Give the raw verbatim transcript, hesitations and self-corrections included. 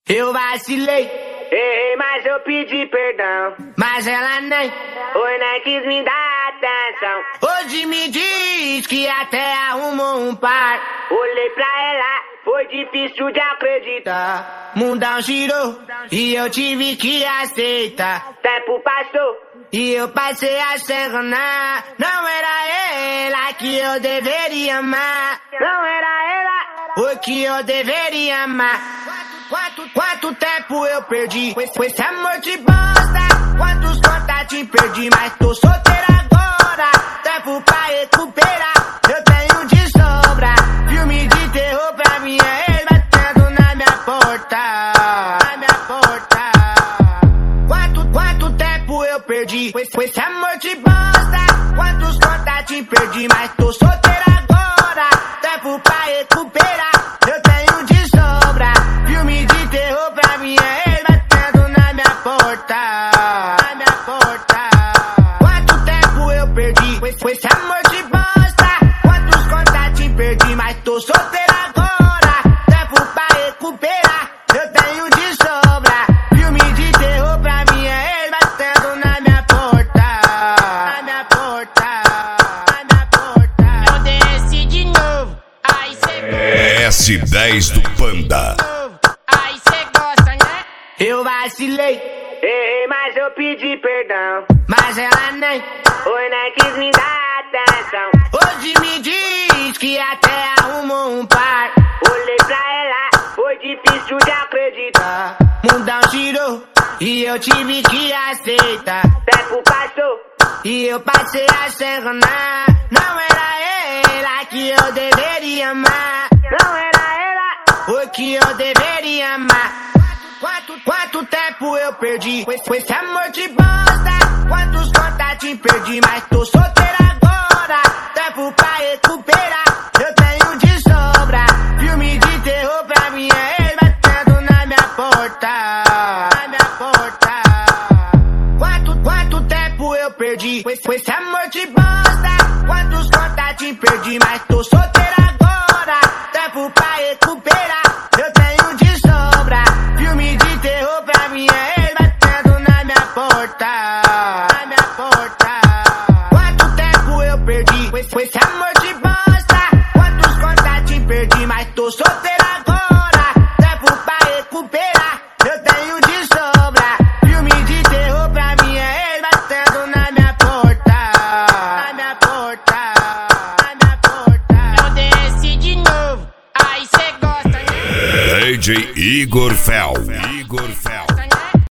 Eu vacilei, Errei, mas eu pedi perdão. mas ela nem. Foi, nem quis me dar atenção. Hoje me diz que até arrumou um par. Olhei pra ela, foi difícil de acreditar. Mundão girou e eu tive que aceitar. Tempo passou, E eu passei a se enganar. Não era ela que eu deveria amar. não era ela. O que eu deveria amar. Quanto, quanto tempo eu perdi com esse, com esse amor de bosta. Quantos contatinhos perdi, mas tô solteira agora. Tempo pra recuperar, eu tenho de sobra. Filme de terror pra mim é ele batendo na minha porta. Na minha porta. Quanto, quanto tempo eu perdi com esse, com esse amor de bosta. Quantos contatinhos perdi, mas tô solteira agora. Tempo pra recuperar, eu tenho de sobra. Filme de terror pra mim é ele batendo na minha porta. Na minha porta. Quanto tempo eu perdi com esse, com esse amor de bosta. Quantos contatinhos perdi, mas tô solteira agora. Tempo pra recuperar, eu tenho de sobra. Filme de terror pra mim é ele batendo na minha porta. Na minha porta. Na minha porta. Eu desci de novo, aí cê S dez do Panda. aí cê gosta, né? Eu vacilei, Errei, mas eu pedi perdão. mas ela nem. Foi, nem quis me dar atenção. Hoje me diz que até arrumou um par. Olhei pra ela, foi difícil de acreditar. Mundão girou e eu tive que aceitar. Tempo passou, E eu passei a se enganar. Não era ela que eu deveria amar. não era ela. O que eu deveria amar. Quanto, quanto tempo eu perdi com esse, com esse amor de bosta. Quantos contatinhos perdi, mas tô solteira agora. Tempo pra recuperar, eu tenho de sobra. Filme de terror pra mim é ele batendo na minha porta. Na minha porta. Quanto, quanto tempo eu perdi com esse, com esse amor de bosta. Quantos contatinhos perdi, mas tô solteira agora. Tempo pra recuperar, eu tenho de sobra. Filme de terror pra mim é ele batendo na minha porta. Na minha porta. Quanto tempo eu perdi com esse, com esse amor de bosta. Quantos contatinhos perdi, mas tô solteira agora. Tempo pra recuperar, eu tenho de sobra. Filme de terror pra mim é ele batendo na minha porta. Na minha porta. Na minha porta. Eu desci de novo, aí cê gosta, né? D J Igor Fel. Igor Fel.